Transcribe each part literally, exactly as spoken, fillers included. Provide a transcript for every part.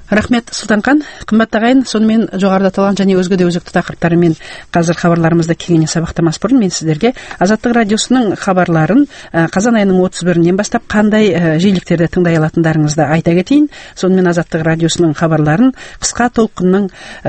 Рахмет, Сұлтанхан. Қымбатты ағайын, сонымен жоғарыда аталған және өзге де өзекті тақырыптарымен қазір хабарларымызды кеңінен сабақтамас бұрын мен сіздерге Азаттық радиосының хабарларын қазан айының отыз бірінен бастап қандай жиіліктерде тыңдай алатындарыңызды айта кетейін. Сонымен Азаттық радиосының хабарларын қысқа толқынның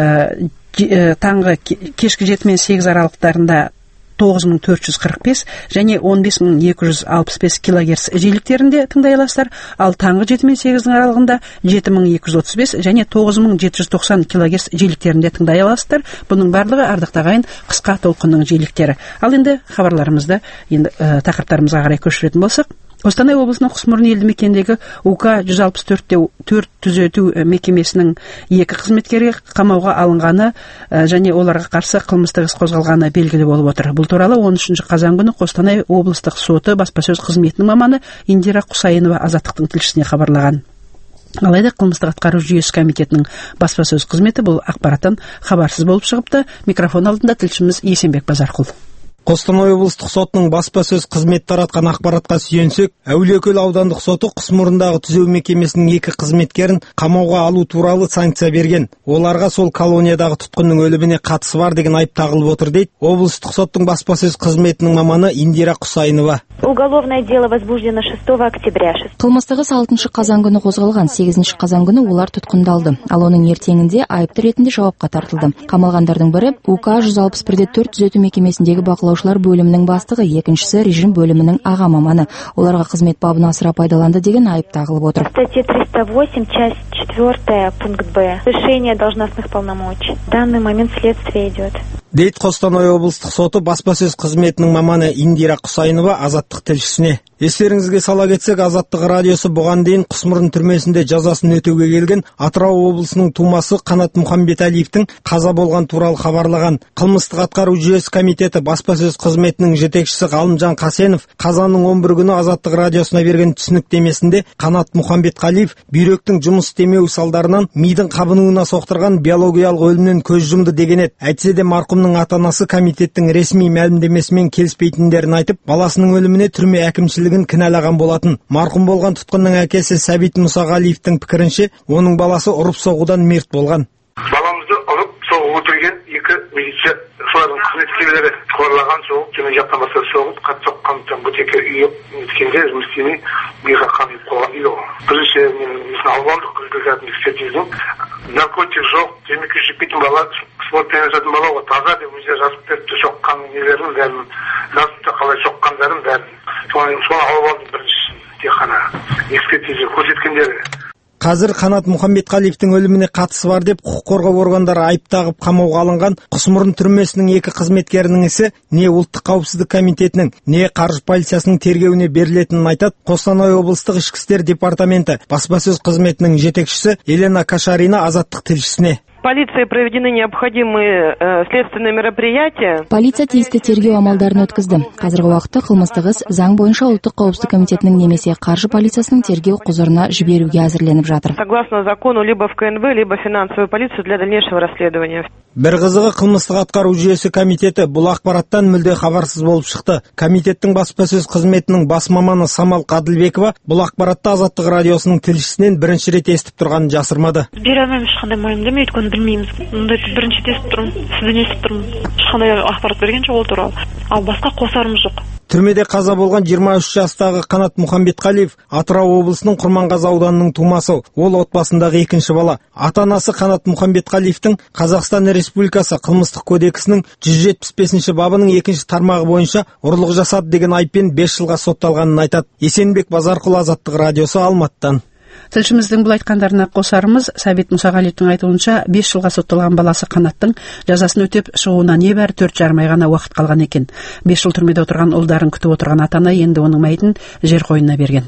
таңғы кешкі жеті мен сегіз аралықтарында тоғыз мың төрт жүз қырық бес және он бес мың екі жүз алпыс бес килогерц жиіліктерінде тыңдай аласыздар. Ал таңғы жеті мен сегіздің аралығында жеті мың екі жүз отыз бес және тоғыз мың жеті жүз тоқсан килогерц жиіліктерінде тыңдай аласыздар. Бұның барлығы ардақты ағайын қысқа толқынның жиіліктері. Ал енді хабарларымызды енді ә, тақырыптарымызға қарай көшіретін болсақ, Қостанай облысының Құсмұрын елді мекендегі УК жүз алпыс төрт түзету мекемесінің екі қызметкері қамауға алынғаны және оларға қарсы қылмыстық іс қозғалғаны белгілі болып отыр. Бұл туралы он үшінші қазан күні Қостанай облыстық соты баспасөз қызметінің маманы Индира Құсайынова Азаттықтың тілшісіне хабарлаған. Алайда қылмыстық атқару жүйесі комитетінің баспасөз қызметі бұл ақпараттан хабарсыз болып шығыпты. Микрофон алдында тілшіміз Есенбек Базарқұл. Қостанай облыстық сотының баспасөз қызметі таратқан ақпаратқа сүйенсек, Әулиекөл аудандық соты Құсмұрындағы түзеу мекемесінің екі қызметкерін қамауға алу туралы санкция берген. Оларға сол колониядағы тұтқынның өліміне қатысы бар деген айып тағылып отыр дейді облыстық соттың баспасөз қызметінің маманы Индира Құсайынова. Уголовное дело возбуждено шестого октября. Қылмыстық іс алтыншы қазан күні қозғалған, сегізінші қазан күні олар тұтқындалды. Ал оның ертеңінде айыпты ретінде жауапқа тартылды. Қамалғандардың бірі УК жүз алпыс бір төрт түзету мекемесіндегі бақылаушылар бөлімінің бастығы, екіншісі режим бөлімінің аға маманы. Оларға қызмет бабын асыра пайдаланды деген айып тағылып отыр. Статья триста восемь, часть четвёртая, пункт Б. Решение должностных полномочий. В данный момент следствие идет. Дейді Қостанай облыстық соты баспасөз қызметінің маманы Индира Құсайынова Азаттық тілшісіне. Естеріңізге сала кетсек, Азаттық радиосы бұған дейін Құсмұрын түрмесінде жазасын өтеуге келген Атырау облысының тумасы Қанат Мұхамбетәлиевтің қаза болған туралы хабарлаған. Қылмыстық атқару жүйесі комитеті баспасөз қызметінің жетекшісі Ғалымжан Қасенов қазанның он бір күні Азаттық радиосына берген түсініктемесінде Қанат Мұхамбетқалиев бүйректің жұмыс істемеуі салдарынан мидың қабынуына соқтырған биологиялық өлімнен көз жұмды деген еді. Әйтсе де марқұмның ата-анасы комитеттің ресми мәлімдемесімен келіспейтіндерін айтып, баласының өліміне түрме әкімшілігін кінәлаған болатын. Марқұм болған тұтқынның әкесі Сәбит Мұсағалиевтің пікірінше, оның баласы ұрып соғудан мерт болған. Баламызды ұрып соғып отырған екі милиция солардың қызметкерлері қорлаған соғып, және жақтан басқа соғып, қатты соққандықтан бөтеке үйіп неткенде жұмыстемей миға қамып қойған дейді ғой. Бірінші мен алып алдық жүргізетін экспертизаның. Наркотик жоқ, темекі шекпейтін бала, спортпен айналысатын бала ғой, таза деп өздері жазып беріпті, соққан нелерін бәрін, жазыпты қалай соққандарын бәрін. Соны алып алдым біріншісін, тек қана экспертиза көрсеткендері. Қазір Қанат Мұхамбетқалиевтің өліміне қатысы бар деп құқық қорғау органдары айып тағып қамауға алынған Құсмұрын түрмесінің екі қызметкерінің ісі не ұлттық қауіпсіздік комитетінің, не қаржы полициясының тергеуіне берілетінін айтады Қостанай облыстық ішкі істер департаменті баспасөз қызметінің жетекшісі Елена Кашарина Азаттық тілшісіне. Полиции проведены необходимые э, следственные мероприятия. Полиция тиісті тергеу амалдарын өткізді. Қазіргі уақытта қылмыстық іс заң бойынша ұлттық қауіпсіздік комитетінің немесе қаржы полициясының тергеу құзырына жіберуге әзірленіп жатыр. Согласно закону, либо в КНБ, либо финансовую полицию для дальнейшего расследования. Бір қызығы қылмыстық атқару жүйесі комитеті бұл ақпараттан мүлде хабарсыз болып шықты. Комитеттің баспасөз қызметінің бас маманы Самал Қадылбекова бұл ақпаратты Азаттық радиосының тілшісінен бірінші рет естіп тұрғанын жасырмады. Бере алмаймын, ешқандай мойындамай, өйткені білмейміз. Мұндай бірінші естіп тұрмын, сізден естіп тұрмын. Ешқандай ақпарат берген жоқ ол туралы. Ал басқа қосарымыз жоқ. Түрмеде қаза болған жиырма үш жастағы Қанат Мұхамбетқалиев Атырау облысының Құрманғазы ауданының тумасы. Ол отбасындағы екінші бала. Ата-анасы Қанат Мұхамбетқалиевтің Қазақстан Республикасы қылмыстық кодексінің жүз жетпіс бесінші бабының екінші тармағы бойынша ұрлық жасады деген айыппен бес жылға сотталғанын айтады. Есенбек Базарқұл, Азаттық радиосы, Алматыдан. Тілшіміздің бұл айтқандарына қосарымыз, Сәбит Мұсағалиевтің айтуынша бес жылға сотталған баласы Қанаттың жазасын өтеп шығуына небәрі төрт жарым ай ғана уақыт қалған екен. бес жыл түрмеде отырған ұлдарын күтіп отырған ата-ана енді оның мәйітін жер қойнына берген.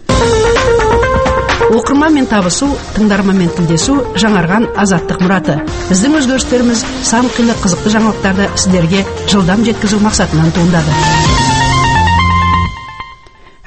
Оқырманмен табысу, тыңдарманмен тілдесу, жаңарған Азаттық мұраты. Біздің өзгерістеріміз сан қилы қызықты жаңалықтарды сіздерге жылдам жеткізу мақсатынан туындады.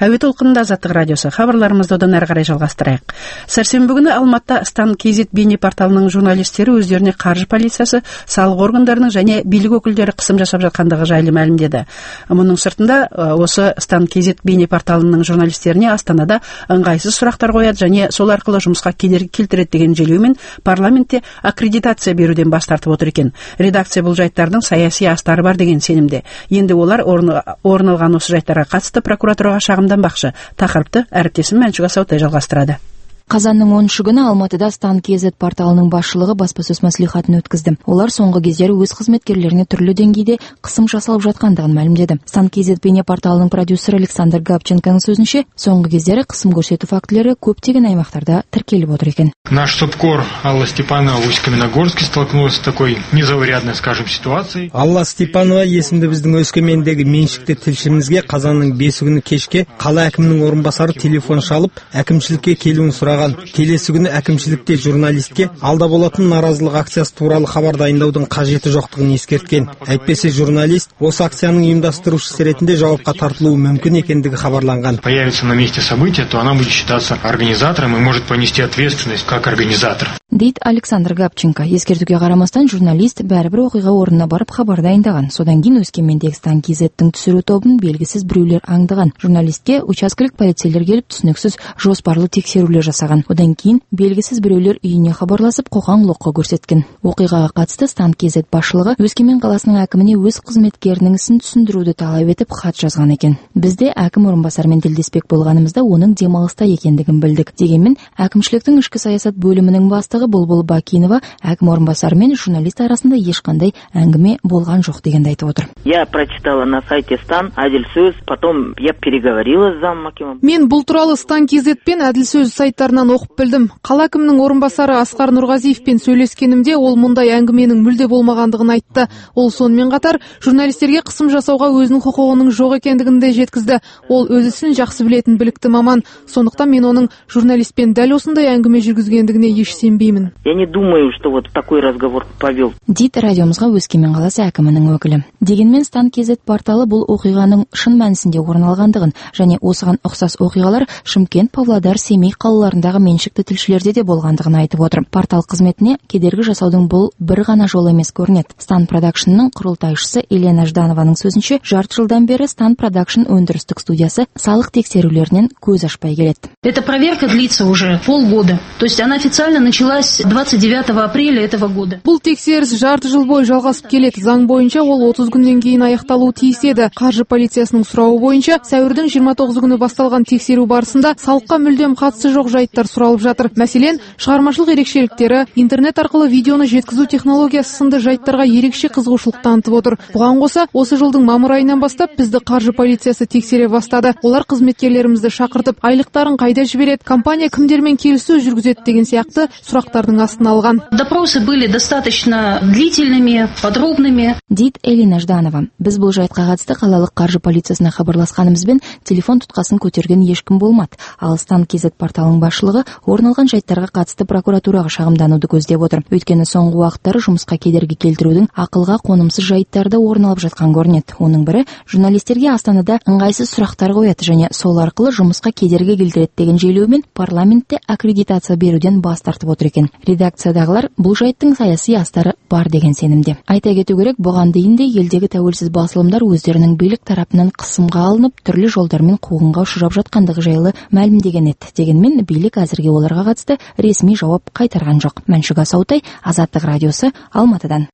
Әуе толқынында Азаттық радиосы. Хабарларымызды одан әрі қарай жалғастырайық. Сәрсенбі күні Алматыда Стан кз бейне порталының журналистері өздеріне қаржы полициясы, салық органдарының және билік өкілдері қысым жасап жатқандығы жайлы мәлімдеді. Мұның сыртында осы Стан кз бейне порталының журналистеріне Астанада ыңғайсыз сұрақтар қояды және сол арқылы жұмысқа кедергі келтіреді деген желеумен парламентте аккредитация беруден бас тартып отыр екен. Редакция бұл жайттардың саяси астары бар деген сенімде. Енді олар орын алған осы жайттарға қатысты прокуратураға шағымданбақшы. Тақырыпты әріптесім Мәншүк Асаутай жалғастырады. Қазанның оныншы күні Алматыда Стан кз порталының басшылығы баспасөз мәслихатын өткізді. Олар соңғы кездері өз қызметкерлеріне түрлі деңгейде қысым жасалып жатқандығын мәлімдеді. Стан кз бейне порталының продюсері Александр Габченконың сөзінше, соңғы кездері қысым көрсету фактілері көптеген аймақтарда тіркеліп отыр екен. Наш субкор Алла Степанова в Усть-Каменогорске столкнулась с такой незаурядной, скажем, ситуацией. Алла Степанова есімді біздің Өскемендегі меншікті тілшімізге қазанның бесі күні кешке қала әкімінің орынбасары телефон шалып, әкімшілікке келуін сұраған. Келесі күні әкімшілікте журналистке алда болатын наразылық акциясы туралы хабар дайындаудың қажеті жоқтығын ескерткен. Әйтпесе журналист осы акцияның ұйымдастырушысы ретінде жауапқа тартылуы мүмкін екендігі хабарланған. Появится на месте события, то она будет считаться организатором и может понести ответственность как организатор. Дейді Александр Габченко. Ескертуге қарамастан журналист бәрібір оқиға орнына барып хабар дайындаған. Содан кейін Өскемендегі Стан кз-тің түсіру тобын белгісіз біреулер аңдыған. Журналистке учаскелік полицейлер келіп түсініксіз жоспарлы тексерулер жасаған. Одан кейін белгісіз біреулер үйіне хабарласып қоқан-лоққы көрсеткен. Оқиғаға қатысты Стан кз басшылығы Өскемен қаласының әкіміне өз қызметкерінің ісін түсіндіруді талап етіп хат жазған екен. Бізде әкім орынбасарымен тілдеспек болғанымызда оның демалыста екендігін білдік. Дегенмен әкімшіліктің ішкі саясат бөлімінің бастығы Бұлбұл Бакинова әкім орынбасары мен журналист арасында ешқандай әңгіме болған жоқ дегенді айтып отыр. Я прочитала на сайте Стан Әділ-сөз, потом я переговорила с зам акимом. Мен бұл туралы Стан кз пен Әділ-сөз сайттарынан оқып білдім. Қала әкімінің орынбасары Асқар Нұрғазиевпен сөйлескенімде ол мұндай әңгіменің мүлде болмағандығын айтты. Ол сонымен қатар журналистерге қысым жасауға өзінің құқығының жоқ екендігін де жеткізді. Ол өз ісін жақсы білетін білікті маман. Сондықтан мен оның журналистпен дәл осындай әңгіме жүргізгендігіне еш сенбеймін. Я не думаю, что вот такой разговор повел. Дейді радиомызға Өскемен қаласы әкімінің өкілі. Дегенмен Стан кз порталы бұл оқиғаның шын мәнісінде орын алғандығын және осыған ұқсас оқиғалар Шымкент, Павлодар, Семей қалаларындағы меншікті тілшілерде де болғандығын айтып отыр. Портал қызметіне кедергі жасаудың бұл бір ғана жол емес көрінеді. Стан Продакшнның құрылтайшысы Елена Жданованың сөзінше, жарты жылдан бері Стан Продакшн өндірістік студиясы салық тексерулерінен көз ашпай келеді. Эта проверка длится уже полгода. То есть она официально началась двадцать девятого апреля этого года. Бұл тексеріс жарты жыл бойы жалғасып келеді. Заң бойынша ол отыз күннен кейін аяқталуы тиіс еді. Қаржы полициясының сұрауы бойынша сәуірдің жиырма тоғызы күні басталған тексеру барысында салыққа мүлдем қатысы жоқ жайттар сұралып жатыр. Мәселен, шығармашылық ерекшеліктері, интернет арқылы видеоны жеткізу технологиясы сынды жайттарға ерекше қызығушылық танытып отыр. Бұған қоса, осы жылдың мамыр айынан бастап бізді қаржы полициясы тексере бастады. Олар қызметкерлерімізді шақыртып, айлықтарын қайда жібереді, компания кімдермен келіссөз жүргізеді деген сияқты сұрақтардың астына алған. Допросы были достаточно длительными, подробными. Дейді Елена Жданова. Біз бұл жайтқа қатысты қалалық қаржы полициясына хабарласқанымызбен телефон тұтқасын көтерген ешкім болмады. Ал Стан кз порталының басшылығы орын алған жайттарға қатысты прокуратураға шағымдануды көздеп отыр. Өйткені соңғы уақыттары жұмысқа кедергі келтірудің ақылға қонымсыз жайттарды орын алып жатқан көрінеді. Оның бірі журналистерге Астанада ыңғайсыз сұрақтар қояды және сол арқылы жұмысқа кедергі келтіреді деген желеумен парламентте аккредитация беруден бас тартып отыр екен. Редакциядағылар бұл жайттың саяси астары бар деген сенімде. Айта кету керек, бұған дейін де елдегі тәуелсіз басылымдар өздерінің билік тарапынан қысымға алынып, түрлі жолдармен қуғынға ұшырап жатқандығы жайлы мәлімдеген еді. Дегенмен билік әзірге оларға қатысты ресми жауап қайтарған жоқ. Мәншүк Асаутай, Азаттық радиосы, Алматыдан.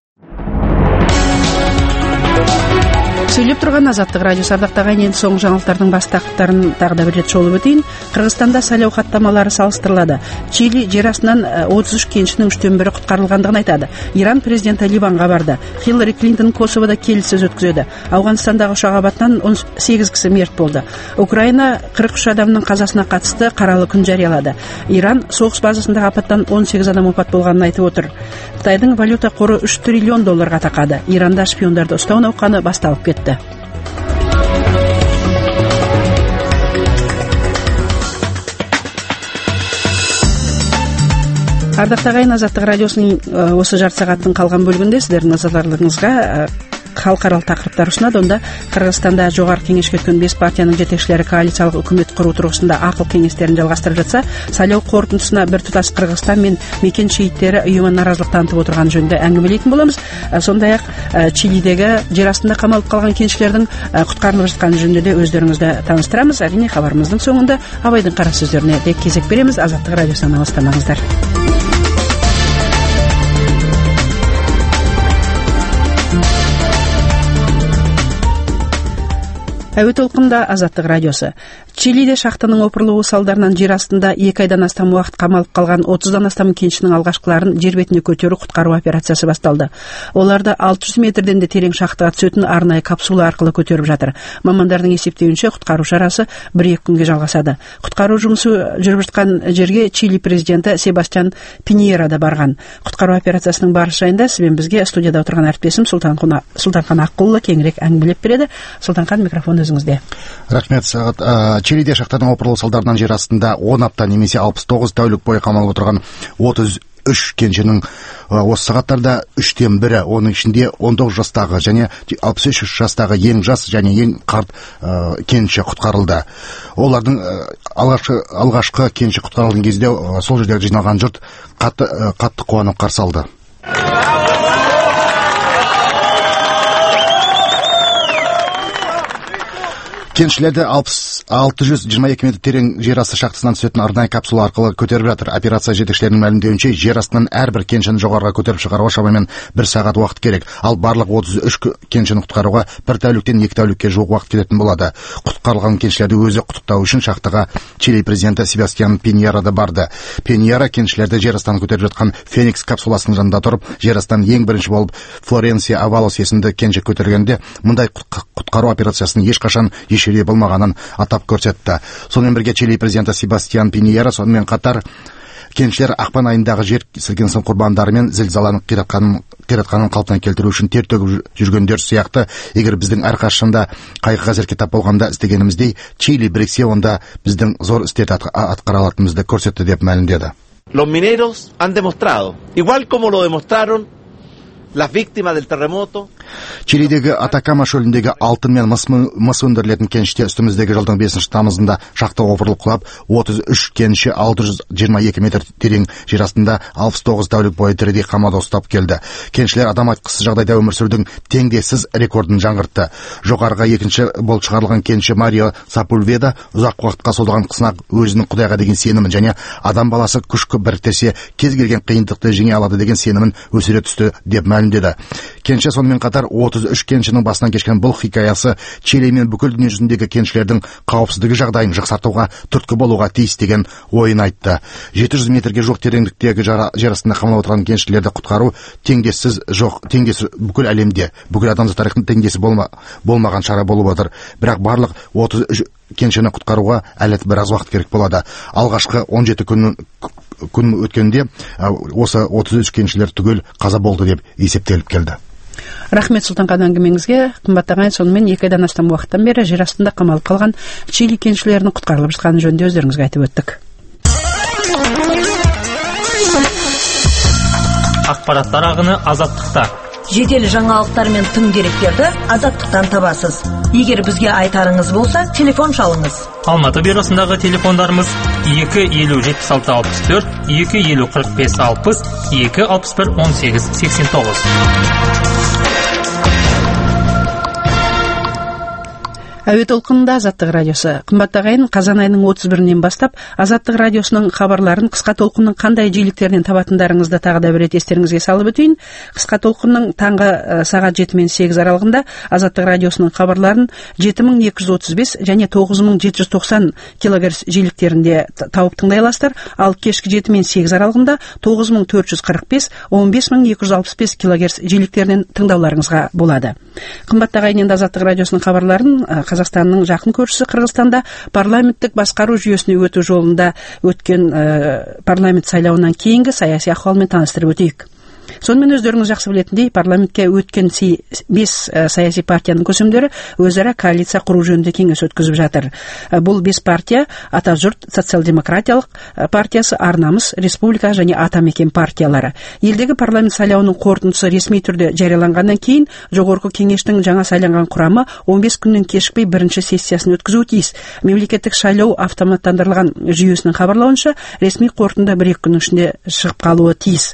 Сөйлеп тұрған Азаттық радиосы. Ардақтағы ең соңғы жаңалықтардың бас тақырыптарын тағы да бір рет шолып өтейін. Қырғызстанда сайлау хаттамалары салыстырылады. Чили жер астынан отыз үш кеншінің үштен бірі құтқарылғандығын айтады. Иран президенті Ливанға барды. Хиллари Клинтон Косовода келіссөз өткізеді. Ауғанстандағы ұшақ апатынан он сегіз кісі мерт болды. Украина қырық үш адамның қазасына қатысты қаралы күн жариялады. Иран соғыс базасындағы апаттан он сегіз адам опат болғанын айтып отыр. Қытайдың валюта қоры үш триллион долларға тақады. Иранда шпиондарды ұстау науқаны басталып кетті. Ардақтағы Азаттық радиосының осы жарты сағаттың қалған бөлігінде сіздердің назарларыңызға халықаралық тақырыптар ұсынады. Онда Қырғызстанда жоғарғы кеңеске өткен бес партияның жетекшілері коалициялық үкімет құру тұрғысында ақыл кеңестерін жалғастырып жатса, сайлау қорытындысына біртұтас Қырғызстан мен мекен шеиттері ұйымы наразылық танытып отырған жөнінде әңгімелейтін боламыз. Сондай-ақ Чилидегі жер астында қамалып қалған кеншілердің құтқарылып жатқаны жөнінде де өздеріңізді таныстырамыз. Әрине, хабарымыздың соңында абайдың қара сөздеріне де кезек береміз. Азаттық радиосынан алыстамаңыздар. Әуе толқында Азаттық радиосы. Чилиде шахтаның опырылуы салдарынан жер астында екі айдан астам уақыт қамалып қалған отыздан астам кеншінің алғашқыларын жер бетіне көтеру құтқару операциясы басталды. Оларды алты жүз метрден де терең шахтаға түсетін арнайы капсула арқылы көтеріп жатыр. Мамандардың есептеуінше құтқару шарасы бір-екі күнге жалғасады. Құтқару жұмысы жүріп жатқан жерге Чили президенті Себастьян Пиньера да барған. Құтқару операциясының барысы жайында сізбен бізге студияда отырған әріптесім Сұлтанхан Аққұлы кеңірек әңгімелеп береді. Сұлтанхан, микрофон өзіңізде. Рахмет, Сағат. Чилиде шахтаның опырылу салдарынан жер астында он апта немесе алпыс тоғыз тәулік бойы қамалып отырған отыз үш кеншінің осы сағаттарда үштен бірі, оның ішінде он тоғыз жастағы және алпыс үш жастағы ең жас және ең қарт ә, кенші құтқарылды. Олардың ә, алғашқы, алғашқы кенші құтқарылған кезде ә, сол жердегі жиналған жұрт қатты, ә, қатты қуанып қарсы алды. Кеншілерді алты жүз жиырма екі метр терең жер асты шахтасынан түсетін арнайы капсула арқылы көтеріп жатыр. Операция жетекшілерінің мәлімдеуінше, жер астынан әрбір кеншіні жоғарыға көтеріп шығаруға шамамен бір сағат уақыт керек. Ал барлық отыз үш кеншіні құтқаруға бір тәуліктен екі тәулікке жуық уақыт кететін болады. Құтқарылған кеншілерді өзі құттықтау үшін шахтаға Чили президенті Себастьян Пиньера да барды. Пиньера кеншілерді жер астынан көтеріп жатқан Феникс капсуласының жанында тұрып, жер астынан ең бірінші болып Флоренция Авалос есімді кенші көтергенде, мұндай құтқару операциясының ешқашан ешере болмағанын атап көрсетті. Сонымен бірге Чили президенті Себастьян Пиньера сонымен қатар кеншілер ақпан айындағы жер сілкінісінің құрбандары мен зілзаланың қиратқанын қиратқанын қалпына келтіру үшін тер төгіп жүргендер сияқты, егер біздің әрқашанда қайғы-қасіретке тап болғанда істегеніміздей Чили біріксе, онда біздің зор істерді атқара алатынымызды көрсетті деп мәлімдеді. Los mineros han demostrado, igual como lo demostraron las víctimas del terremoto. Чилидегі Атакама шөліндегі алтын мен мыс өндірілетін кеніште үстіміздегі жылдың бесінші тамызында шахта опырылып құлап, отыз үш кеніші алты жүз жиырма екі метр терең жер астында алпыс тоғыз тәулік бойы тірідей қамауда ұстап келді. Кеншілер адам айтқысыз жағдайда өмір сүрудің теңдессіз рекордын жаңғыртты. Жоғарыға екінші болып шығарылған кенші Марио Сапульведа ұзақ уақытқа созылған қысынақ өзінің Құдайға деген сенімін және адам баласы күш біріктірсе кез келген қиындықты жеңе алады деген сенімін өсіре түсті деп мәлімдеді. Кенші сонымен қатар отыз үш кеншінің басынан кешкен бұл хикаясы Чили мен бүкіл дүние жүзіндегі кеншілердің қауіпсіздігі жағдайын жақсартуға түрткі болуға тиіс деген ойын айтты. жеті жүз метрге жуық тереңдіктегі жер астында қамалып отырған кеншілерді құтқару теңдессіз жоқ, теңдесі бүкіл әлемде, бүкіл адамзат тарихында теңдесі болма, болмаған шара болып отыр. Бірақ барлық отыз үш кеншіні құтқаруға әлі біраз уақыт керек болады. Алғашқы он жеті күн күн өткенде осы отыз үш кеншілер түгел қаза болды деп есептеліп келді. Рахмет, Сұлтанхан, әңгімеңізге. Қымбаттаған, сонымен екі айдан астам уақыттан бері жер астында қамалып қалған Чили кеншілерінің құтқарылып жатқаны жөнінде өздеріңізге айтып өттік. Ақпараттар ағыны Азаттықта. Жедел жаңалықтар мен тың деректерді Азаттықтан табасыз. Егер бізге айтарыңыз болса, телефон шалыңыз. Алматы бюросындағы телефондарымыз екі елу жетпіс алты алпыс төрт, екі елу қырық бес алпыс, екі алпыс бір он сегіз сексен тоғыз. Әуе толқынында Азаттық радиосы. Қымбаттағайын, қазан айының отыз бірінен бастап Азаттық радиосының хабарларын қысқа толқынның қандай жиіліктерінен табатындарыңызды тағы да бір рет естеріңізге салып өтейін. Қысқа толқынның таңғы сағат жеті мен сегіз аралығында Азаттық радиосының хабарларын жеті мың екі жүз отыз бес және тоғыз мың жеті жүз тоқсан килогерц жиіліктерінде тауып тыңдай аласыздар. Ал кешкі жеті мен сегіз аралығында тоғыз мың төрт жүз қырық бес, он бес мың екі жүз алпыс бес килогерц жиіліктерінен тыңдауларыңызға болады. Қымбаттағайын, енді Азаттық радиосының хабарларын Қазақстанның жақын көршісі Қырғызстанда парламенттік басқару жүйесіне өту жолында өткен ә, парламент сайлауынан кейінгі саяси ахуалмен таныстырып өтейік. Сонымен өздеріңіз жақсы білетіндей, парламентке өткен бес саяси партияның көсемдері өзара коалиция құру жөнінде кеңес өткізіп жатыр. Бұл бес партия Атажұрт, Социал-демократиялық партиясы, Арнамыс, Республика және Атамекен партиялары. Елдегі парламент сайлауының қорытындысы ресми түрде жарияланғаннан кейін жоғарғы кеңештің жаңа сайланған құрамы он бес күннен кешікпей бірінші сессиясын өткізуі тиіс. Мемлекеттік сайлау автоматтандырылған жүйесінің хабарлауынша, ресми қорытынды бір-екі күннің ішінде шығып қалуы тиіс.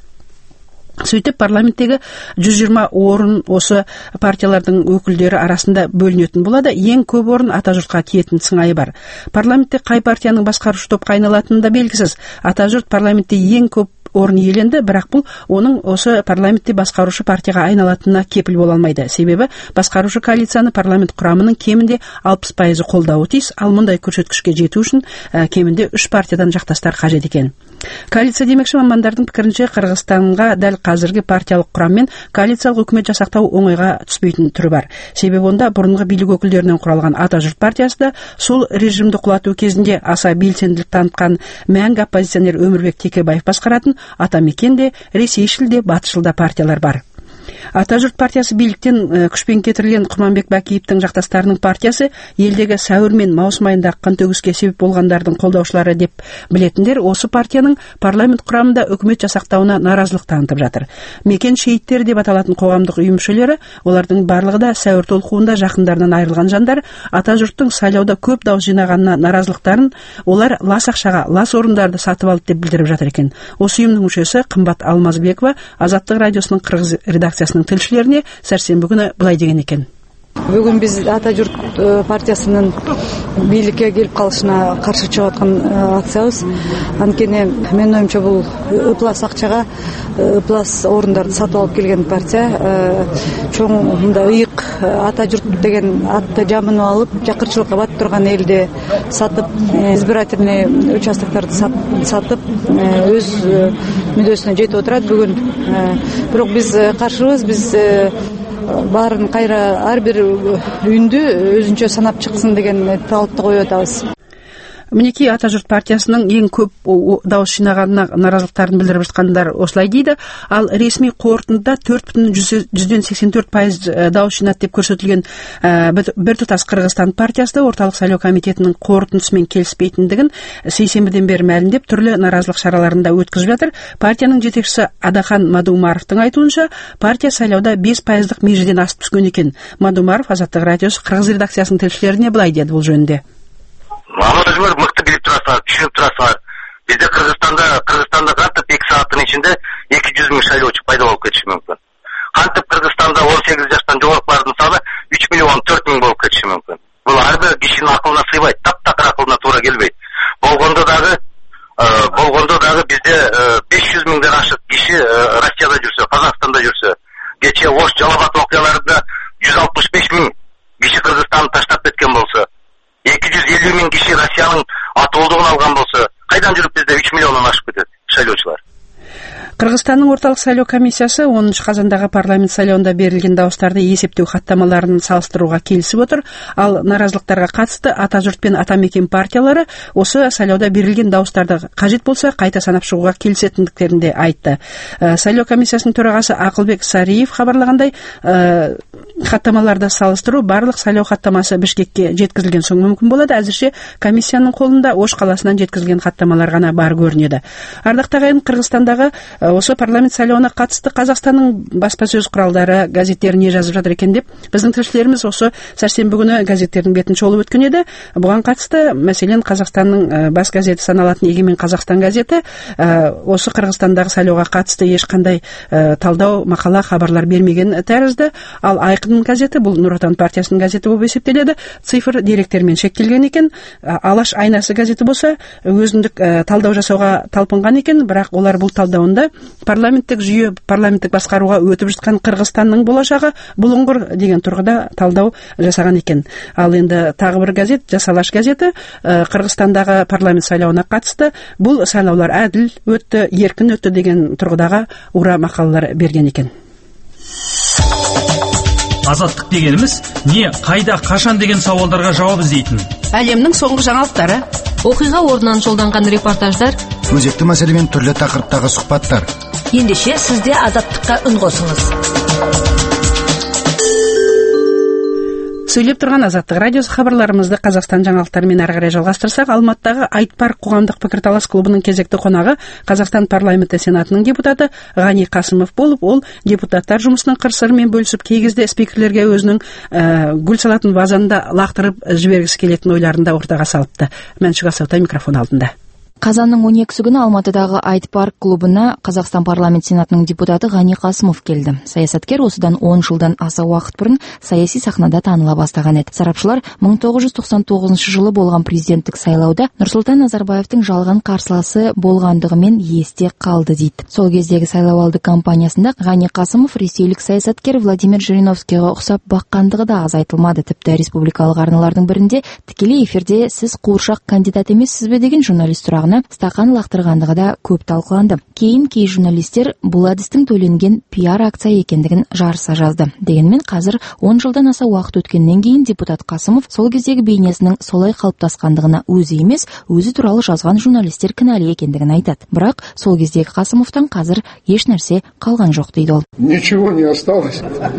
Сөйтіп, парламенттегі жүз жиырма орын осы партиялардың өкілдері арасында бөлінетін болады. Ең көп орын Атажұртқа тиетін сыңайы бар. Парламентте қай партияның басқарушы топқа айналатыны да белгісіз. Атажұрт парламентте ең көп орын иеленді, бірақ бұл оның осы парламентте басқарушы партияға айналатынына кепіл бола алмайды. Себебі басқарушы коалицияны парламент құрамының кемінде алпыс пайызы қолдауы тиіс, ал мұндай көрсеткішке жету үшін ә, кемінде үш партиядан жақтастар қажет екен. Коалиция демекші, мамандардың пікірінше, Қырғызстанға дәл қазіргі партиялық құраммен коалициялық үкімет жасақтау оңайға түспейтін түрі бар. Себебі онда бұрынғы билік өкілдерінен құралған Атажұрт партиясы да сол режимді құлату кезінде аса белсенділік танытқан мәңгі оппозиционер Өмірбек Текебаев басқаратын Атамекен де, Ресейшіл де, Батысшыл да партиялар бар. Атажұрт партиясы биліктен күшпен кетірілген Құрманбек Бакиевтің жақтастарының партиясы елдегі сәуір мен маусым айындағы қантөгіске себеп болғандардың қолдаушылары деп білетіндер осы партияның парламент құрамында үкімет жасақтауына наразылық танытып жатыр. Мекен шейіттері деп аталатын қоғамдық ұйым мүшелері, олардың барлығы да сәуір толқуында жақындарынан айырылған жандар, Атажұрттың сайлауда көп дауыс жинағанына наразылықтарын олар лас ақшаға, лас орындарды сатып алды деп білдіріп жатыр екен. Осы ұйымның мүшесі Қымбат Алмазбекова Азаттық радиосының Қырғыз редакциясының тілшілеріне сәрсенбі күні былай деген екен. Бүгін біз Атажұрт партиясының билікке келіп қалышына қарсы шығып жатқан акциябыз. Анткени мен ойымша бұл ыплас ақчаға, ыплас орындарды сатып алып келген партия. Чоң мында ыйык Атажұрт деген атты жамынып алып, жакырчылыкка батып турган элди сатып, избирательный участоктарды сатып, өз мүддөсүнө жетип отурат бүгүн. Бирок биз каршыбыз, биз барын кайра ар бир үндү өзүнчө санап чыксын деген талапты коюп атабыз. Мінекей Атажұрт партиясының ең көп дауыс жинағанына наразылықтарын білдіріп жатқандар осылай дейді. Ал ресми қорытындыда төрт бүтін жүзден сексен төрт пайыз дауыс жинады деп көрсетілген Біртұтас Қырғызстан партиясы да орталық сайлау комитетінің қорытындысымен келіспейтіндігін сейсенбіден бері мәлімдеп түрлі наразылық шараларында өткізіп жатыр. Партияның жетекшісі Адахан Мадумаровтың айтуынша, партия сайлауда бес пайыздық межеден асып түскен екен. Мадумаров Азаттық радиосы Қырғыз редакциясының тілшілеріне былай деді бұл жөнінде. Мамадовлар мықты біліп тұрасыңар, түсініп тұрасыңар. Бізде Қырғызстанда, Қырғызстанда қантып екі сағаттың ішінде екі жүз мың сайлаучы пайда болып кетіші мүмкін. Қантып Қырғызстанда он сегіз жастан жоғарғылардың саны үш миллион төрт мың болып кетіші мүмкін. Бұл әрбір кишінің ақылына сыйбайды, тап-тақыр ақылына тура келбейді. Болғанда дағы, болғанда дағы бізде бес жүз мыңдан ашық киши Россияда жүрсе, Қазақстанда жүрсе, кеше Ош Жалабат оқиғаларында жүз алпыс беш мың киши Қырғызстанды таштап кеткен болса, екі жүз елу мың киши Россияның атолдығын алған болса, қайдан жүріп бізде үш миллионнан ашып кетеді сайлаушылар. Қырғызстанның орталық сайлау комиссиясы оныншы қазандағы парламент сайлауында берілген дауыстарды есептеу хаттамаларын салыстыруға келісіп отыр, ал наразылықтарға қатысты Атажұрт пен Атамекен партиялары осы сайлауда берілген дауыстарды қажет болса қайта санап шығуға келісетіндіктерін де айтты. Сайлау комиссиясының төрағасы Ақылбек Сариев хабарлағандай, хаттамаларды салыстыру барлық сайлау хаттамасы Бішкекке жеткізілген соң мүмкін болады. Әзірше комиссияның қолында Ош қаласынан жеткізілген хаттамалар ғана бар көрінеді. Ардақтағы Қырғызстандағы осы парламент сайлауына қатысты Қазақстанның баспасөз құралдары, газеттері не жазып жатыр екен деп біздің тілшілеріміз осы сәрсенбі күні газеттердің бетін шолып өткен еді. Бұған қатысты, мәселен, Қазақстанның бас газеті саналатын Егемен Қазақстан газеті осы Қырғызстандағы сайлауға қатысты ешқандай талдау, мақала, хабарлар бермеген тәрізді. Ал Айқын газеті, бұл Нұр Отан партиясының газеті болып есептеледі, цифр деректермен шектелген екен. Алаш айнасы газеті болса өзіндік талдау жасауға талпынған екен, бірақ олар бұл талдауында парламенттік жүйе, парламенттік басқаруға өтіп жатқан Қырғызстанның болашағы бұлыңғыр деген тұрғыда талдау жасаған екен. Ал енді тағы бір газет, Жас Алаш газеті, Қырғызстандағы парламент сайлауына қатысты бұл сайлаулар әділ өтті, еркін өтті деген тұрғыдағы ура мақалалар берген екен. Азаттық дегеніміз не, қайда, қашан деген сауалдарға жауап іздейтін. Әлемнің соңғы жаңалықтары, оқиға орнынан жолданған репортаждар, өзекті мәселемен түрлі тақырыптағы сұхбаттар. ендеше сіз де азаттыққа үн қосыңыз. Сөйлеп тұрған Азаттық радиосы хабарларымызды Қазақстан жаңалықтарымен әрі қарай жалғастырсақ, Алматыдағы Айтпарк қоғамдық пікірталас клубының кезекті қонағы Қазақстан парламенті сенатының депутаты Ғани Қасымов болып, ол депутаттар жұмысының қыр-сырымен бөлісіп, кей кезде спикерлерге өзінің ә, гүл салатын вазаны да лақтырып жібергісі келетін ойларын да ортаға салыпты. Мәншүк Асаутай микрофон алдында. Қазанның он екісі күні Алматыдағы Айтпарк клубына Қазақстан парламент сенатының депутаты Ғани Қасымов келді. Саясаткер осыдан он жылдан аса уақыт бұрын саяси сахнада таныла бастаған еді. Сарапшылар мың тоғыз жүз тоқсан тоғызыншы жылы болған президенттік сайлауда Нұрсұлтан Назарбаевтың жалған қарсыласы болғандығымен есте қалды дейді. Сол кездегі сайлауалды кампаниясында Ғани Қасымов ресейлік саясаткер Владимир Жириновскийге ұқсап баққандығы да аз айтылмады. Тіпті республикалық арналардың бірінде тікелей эфирде сіз қуыршақ кандидат емессіз бе деген журналист сұрағына стақан лақтырғандығы да көп талқыланды. Кейін кей журналистер бұл әдістің төленген пиар акция екендігін жарыса жазды. Дегенмен қазір он жылдан аса уақыт өткеннен кейін депутат Қасымов сол кездегі бейнесінің солай қалыптасқандығына өзі емес, өзі туралы жазған журналистер кінәлі екендігін айтады. Бірақ сол кездегі Қасымовтан қазір еш нәрсе қалған жоқ дейді ол. Ничего не осталось.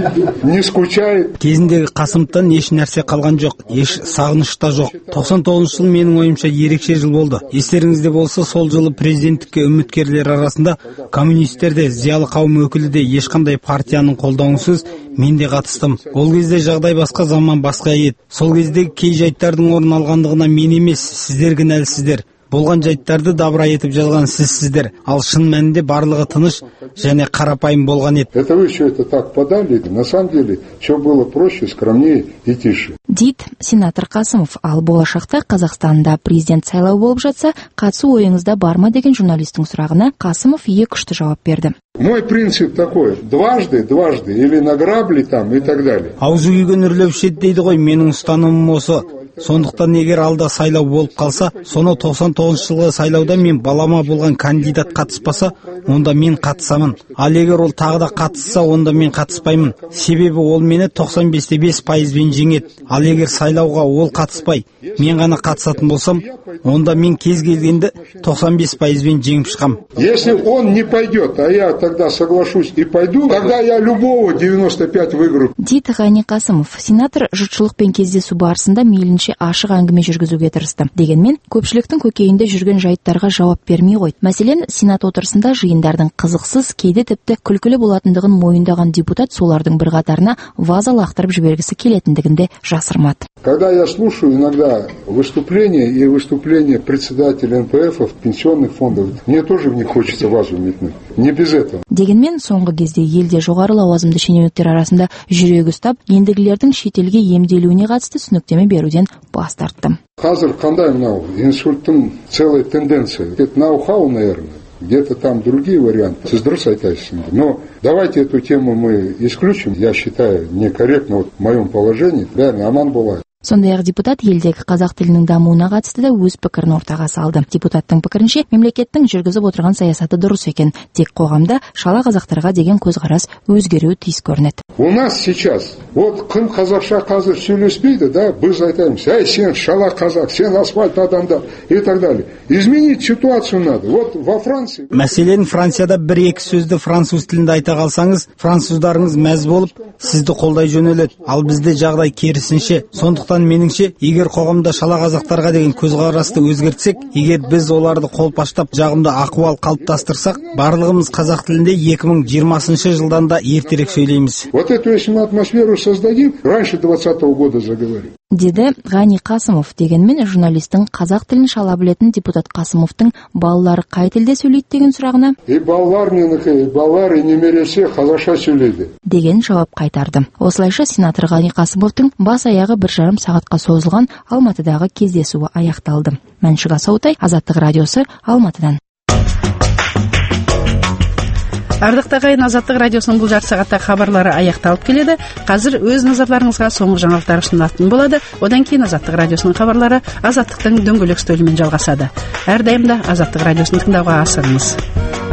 Не скучает. Кезіндегі Қасымовтан еш нәрсе қалған жоқ, еш сағыныш та жоқ. тоқсан тоғызыншы жыл менің ойымша ерекше жыл болды. Естеріңізде болса, сол жылы президенттікке үміткерлер арасында коммунистер де, зиялы қауым өкілі де, ешқандай партияның қолдауынсыз мен де қатыстым. Ол кезде жағдай басқа, заман басқа еді. Сол кездегі кей жайттардың орын алғандығына мен емес, сіздер кінәлісіздер. Болған жайттарды дабыра етіп жазған сізсіздер. Ал шын мәнінде барлығы тыныш және қарапайым болған еді. Это вы все это так подали, на самом деле все было проще, скромнее и тише. Дейді сенатор Қасымов. Ал болашақта Қазақстанда президент сайлау болып жатса, қатысу ойыңызда бар ма деген журналистің сұрағына Қасымов екі күшті жауап берді. Мой принцип такой: дважды, дважды или на грабли там и так далее. Аузы күйген үрлеп ішеді дейді ғой, менің ұстанымым осы. Сондықтан егер алда сайлау болып қалса, соны тоқсан тоғызыншы жылғы сайлауда мен балама болған кандидат қатыспаса, онда мен қатысамын. Ал егер ол тағы да қатысса, онда мен қатыспаймын. Себебі ол мені тоқсан бес те бес пайызбен жеңеді. Ал егер сайлауға ол қатыспай, мен ғана қатысатын болсам, онда мен кез келгенді тоқсан бес пайызбен жеңіп шығам. Если он не пойдет, а я тогда соглашусь и пойду, тогда я любого девяносто пять выиграю. Дейді Ғани Қасымов. Сенатор жұртшылықпен кездесу барысында мейлінше ашық әңгіме жүргізуге тырысты. Дегенмен, көпшіліктің көкейінде жүрген жайттарға жауап бермей қойды. Мәселен, сенат отырысында жиындардың қызықсыз, кейде тіпті күлкілі болатындығын мойындаған депутат солардың бір қатарына ваза лақтырып жібергісі келетіндігін де жасырмады. Когда я слушаю иногда выступления и выступления председателя эн пэ эф-ов, пенсионных фондов, мне тоже в них хочется вазу метнуть. Не без этого. Дегенмен, соңғы кезде елде жоғары лауазымды шенеуніктер арасында жүрегі ұстап, ендігілердің шетелге емделуіне қатысты түсініктеме беруден бас тартты. Қазір қандай мынау инсульттың целая тенденция. Это ноу-хау, наверное. Где-то там другие варианты. Сіз дұрыс айтасыз. Но давайте эту тему мы исключим. Я считаю некорректно вот в моем положении. Бәрін аман болайық. Сондай-ақ депутат елдегі қазақ тілінің дамуына қатысты да өз пікірін ортаға салды. Депутаттың пікірінше, мемлекеттің жүргізіп отырған саясаты дұрыс екен. Тек қоғамда шала қазақтарға деген көзқарас өзгеруі тиіс көрінеді. У нас сейчас вот кім қазақша қазір сөйлеспейді, да, біз айтамыз: "Эй, сен шала қазақ, сен асфальт адамдар" и так далее. Изменить ситуацию надо. Вот во Франции. Мәселен, Францияда бір-екі сөзді француз тілінде айта қалсаңыз, француздарыңыз мәз болып, сізді қолдай жөнеледі. Ал бізде жағдай керісінше. Сондықтан меніңше, егер қоғамда шала қазақтарға деген көзқарасты өзгертсек, егер біз оларды қолпаштап жағымды ахуал қалыптастырсақ, барлығымыз қазақ тілінде екі мың жиырмасыншы жылдан да ертерек сөйлейміз. Вот эту если мы атмосферу создадим, раньше двадцатого года заговорим. Деді Ғани Қасымов. Дегенмен, журналистің қазақ тілін шала білетін депутат Қасымовтың балалары қай тілде сөйлейді деген сұрағына и балалар менікі, и балалар и немересе қазақша сөйлейді деген жауап қайтарды. Осылайша сенатор Ғани Қасымовтың бас аяғы бір жарым сағатқа созылған Алматыдағы кездесуі аяқталды. Мәншүк Асаутай, Азаттық радиосы, Алматыдан. Ардақтағы ағайын, Азаттық радиосының бұл жарты сағатта хабарлары аяқталып келеді. Қазір өз назарларыңызға соңғы жаңалықтар ұсынылатын болады. Одан кейін Азаттық радиосының хабарлары Азаттықтың дөңгелек үстелімен жалғасады. Әрдайым да Азаттық радиосын тыңдауға асығыңыз.